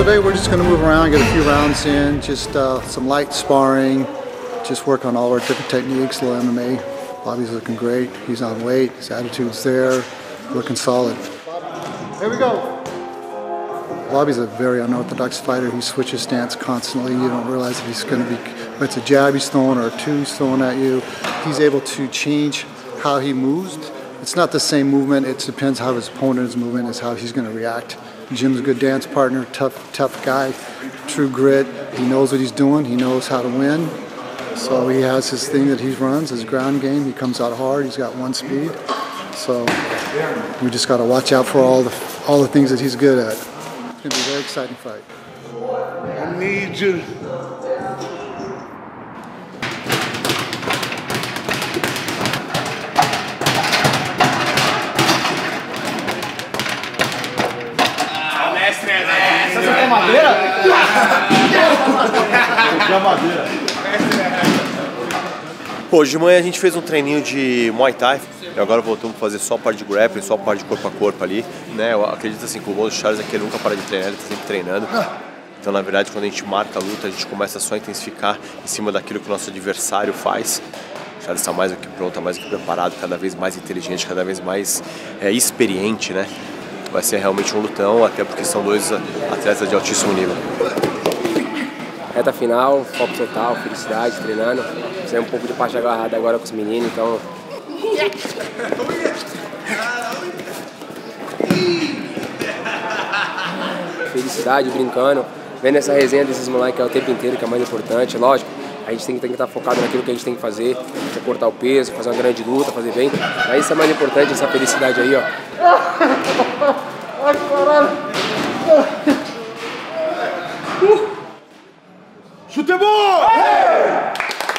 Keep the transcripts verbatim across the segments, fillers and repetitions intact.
today we're just going to move around, get a few rounds in, just uh, some light sparring, just work on all our different techniques, a little M M A. Bobby's looking great. He's on weight. His attitude's there, looking solid. Here we go. Bobby's a very unorthodox fighter. He switches stance constantly. You don't realize if he's going to be, if it's a jab he's throwing or a two he's throwing at you. He's able to change how he moves. It's not the same movement. It depends how his opponent is moving, is how he's going to react. Jim's a good dance partner, tough, tough guy, true grit. He knows what he's doing. He knows how to win. So he has his thing that he runs, his ground game. He comes out hard. He's got one speed. So we just got to watch out for all the all the things that he's good at. It's going to be a very exciting fight. I need you. Hoje de manhã a gente fez um treininho de Muay Thai e agora voltamos a fazer só a parte de grappling, só a parte de corpo a corpo ali, né? Eu acredito assim que o Bozo Charles aqui nunca para de treinar, ele está sempre treinando. Então, na verdade, quando a gente marca a luta, a gente começa só a intensificar em cima daquilo que o nosso adversário faz. O Charles está mais do que pronto, está mais do que preparado, cada vez mais inteligente, cada vez mais é, experiente, né? Vai ser realmente um lutão, até porque são dois atletas de altíssimo nível. Reta final, foco total, felicidade, treinando. Fizemos um pouco de parte agarrada agora com os meninos, então... Felicidade, brincando, vendo essa resenha desses moleques o tempo inteiro, que é mais importante, lógico. A gente tem que estar focado naquilo que a gente tem que fazer, que é cortar o peso, fazer uma grande luta, fazer bem. Mas isso é mais importante, essa felicidade aí, ó. Ai, caralho! Chute bom! Hey!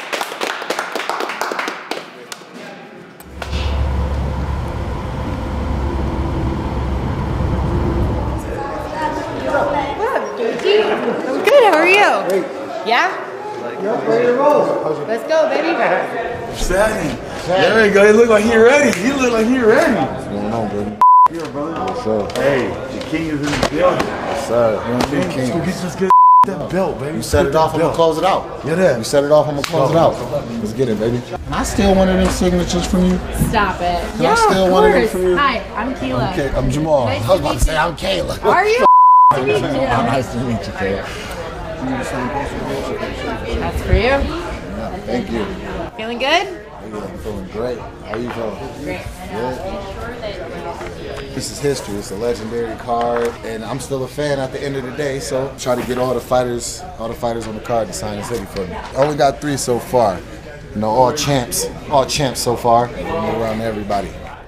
I'm good, how are you? Yeah? Yep, ready to roll. Let's go, baby. Exciting. There you go. He look like he ready. He look like he ready. What's going on, baby? Here, brother. What's up? Hey, the king is in the building. What's up? You know, King. Let's go get this good that belt, baby. You set it off, I'm gonna close it out. Yeah, that. You set it off, I'm gonna close it out. Let's get it, baby. Can I steal one of them signatures from you? Stop it. Can yeah, I steal of one of them course. from you? Hi, I'm Keela. Okay, I'm Jamal. Nice I was to about to meet say you. I'm Kayla. Are you? to meet you. Oh, nice to meet you, Kayla. That's for you. Yeah, thank you. Feeling good? Yeah, I'm feeling great. How you feeling? Great. Good. This is history. It's a legendary card, and I'm still a fan at the end of the day. So try to get all the fighters, all the fighters on the card to sign this hoodie for me. I only got three so far. You know, all champs, all champs so far. I'm around to everybody.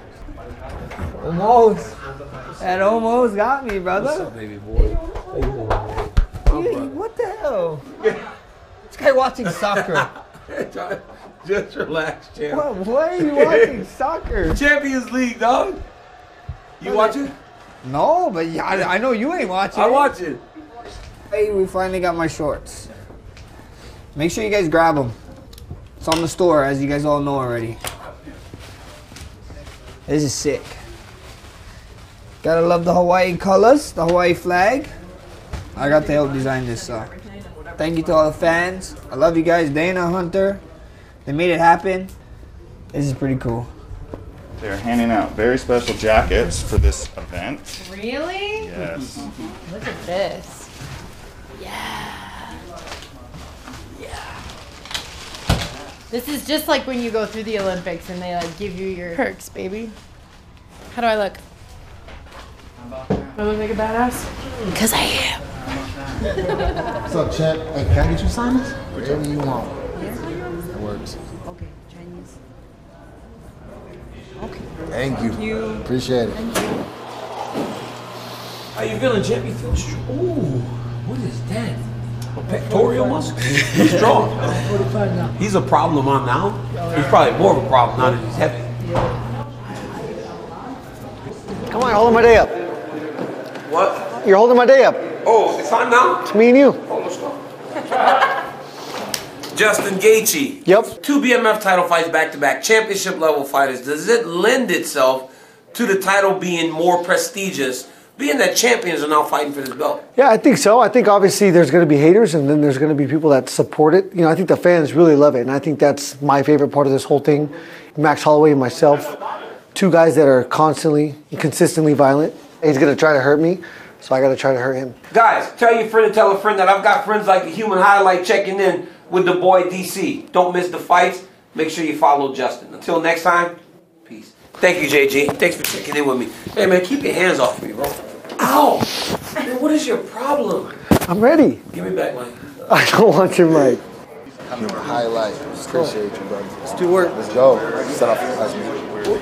Almost. That almost got me, brother. What's up, baby boy? How you doing, man? You, what the hell? This guy watching soccer. Just relax, champ. What, why are you watching soccer? Champions League, dog. You watching? No, but yeah, I, I know you ain't watching. I watch it. Hey, we finally got my shorts. Make sure you guys grab them. It's on the store, as you guys all know already. This is sick. Gotta love the Hawaii colors, the Hawaii flag. I got to help design this, so thank you to all the fans. I love you guys, Dana, Hunter. They made it happen. This is pretty cool. They're handing out very special jackets for this event. Really? Yes. Look at this. Yeah. Yeah. This is just like when you go through the Olympics and they like give you your perks, baby. How do I look? Do I look like a badass? Because I am. What's up, champ? Hey, can I get you sign this? Whatever you want. It works. Okay, Chinese. Okay. Thank you. Thank you. Appreciate it. Thank you. How you feeling, champ? You feel strong? Ooh, what is that? A pectoral muscle? He's strong. He's a problem on now. He's probably more of a problem now that he's heavy. Come on, holding my day up. What? You're holding my day up. Oh, it's on now? It's me and you. Oh, let's go. Justin Gaethje. Yep. Two B M F title fights back-to-back, championship level fighters. Does it lend itself to the title being more prestigious being that champions are now fighting for this belt? Yeah, I think so. I think obviously there's going to be haters and then there's going to be people that support it. You know, I think the fans really love it, and I think that's my favorite part of this whole thing. Max Holloway and myself, two guys that are constantly and consistently violent. He's going to try to hurt me, so I got to try to hurt him. Guys, tell your friend to tell a friend that I've got friends like the Human Highlight checking in with the boy D C. Don't miss the fights. Make sure you follow Justin. Until next time, peace. Thank you, J G. Thanks for checking in with me. Hey, man, keep your hands off me, bro. Ow! Man, what is your problem? I'm ready. Give me back, Mike. I don't want your mic. Human Highlight. Appreciate you, brother. Let's do work. Let's go. Set off the class meeting.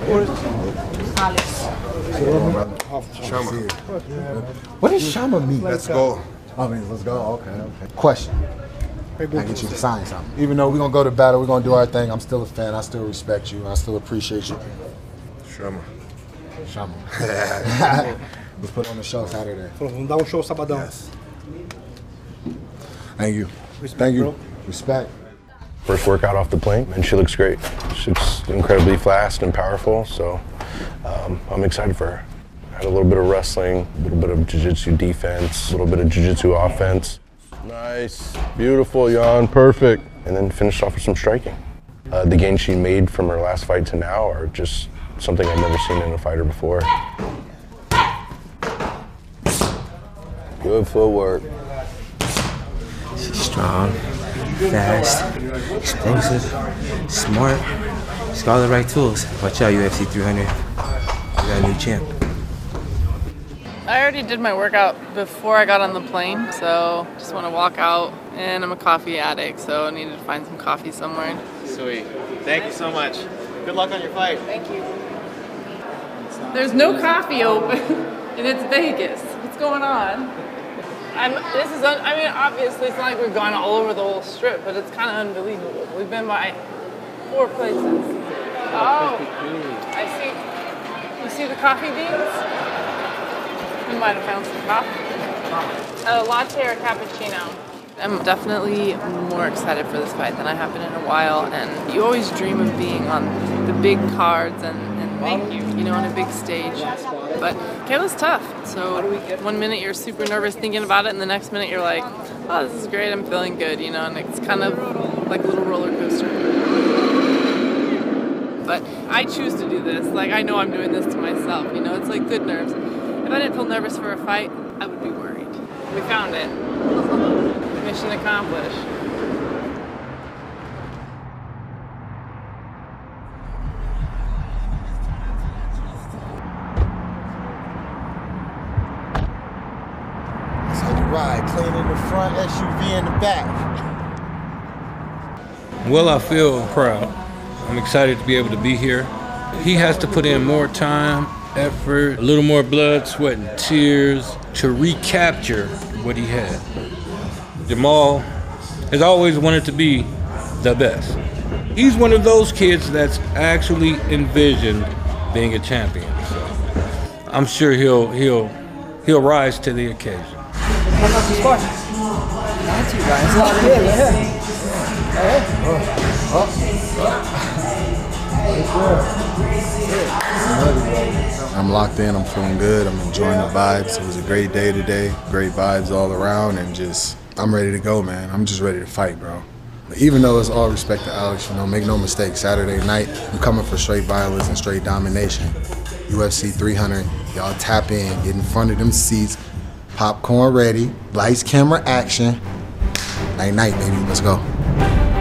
Shama. What does Shama mean? Let's go. I mean, let's go. Okay, okay. Question. I get you to sign something. Even though we're going to go to battle, we're going to do our thing, I'm still a fan. I still respect you. I still appreciate you. Chama. Chama. Let's put on the show Saturday. Vamos dar um show sabadão. Yes. Thank you. Thank you. Respect. First workout off the plane, and she looks great. She looks incredibly fast and powerful, so um, I'm excited for her. Had a little bit of wrestling, a little bit of jiu-jitsu defense, a little bit of jiu-jitsu offense. Nice, beautiful, Jan, perfect. And then finished off with some striking. Uh, the gains she made from her last fight to now are just something I've never seen in a fighter before. Good footwork. She's strong, fast, explosive, smart. She's got all the right tools. Watch out, U F C three hundred. We got a new champ. I already did my workout before I got on the plane, so just want to walk out. And I'm a coffee addict, so I needed to find some coffee somewhere. Sweet. Thank you so much. Good luck on your fight. Thank you. There's no coffee open, and it's Vegas. What's going on? I'm, this is, un, I mean, obviously it's not like we've gone all over the whole strip, but it's kind of unbelievable. We've been by four places. Oh, I see. You see the coffee beans? We might have found some coffee. A latte or cappuccino. I'm definitely more excited for this fight than I have been in a while, and you always dream of being on the big cards and, and Thank you. you know, on a big stage. But Kayla's tough, so one minute you're super nervous thinking about it, and the next minute you're like, oh, this is great, I'm feeling good, you know, and it's kind of like a little roller coaster. But I choose to do this, like I know I'm doing this to myself, you know, it's like good nerves. If I didn't feel nervous for a fight, I would be worried. We found it. Mission accomplished. That's how you ride. Clean in the front, S U V in the back. Well, I feel proud. I'm excited to be able to be here. He has to put in more time, effort, a little more blood, sweat, and tears to recapture what he had. Jamal has always wanted to be the best. He's one of those kids that's actually envisioned being a champion. So I'm sure he'll he'll he'll rise to the occasion. I'm locked in, I'm feeling good, I'm enjoying the vibes. It was a great day today, great vibes all around, and just, I'm ready to go, man. I'm just ready to fight, bro. But even though it's all respect to Alex, you know, make no mistake, Saturday night, I'm coming for straight violence and straight domination. U F C three hundred, y'all tap in, get in front of them seats, popcorn ready, lights, camera, action. Night, night, baby, let's go.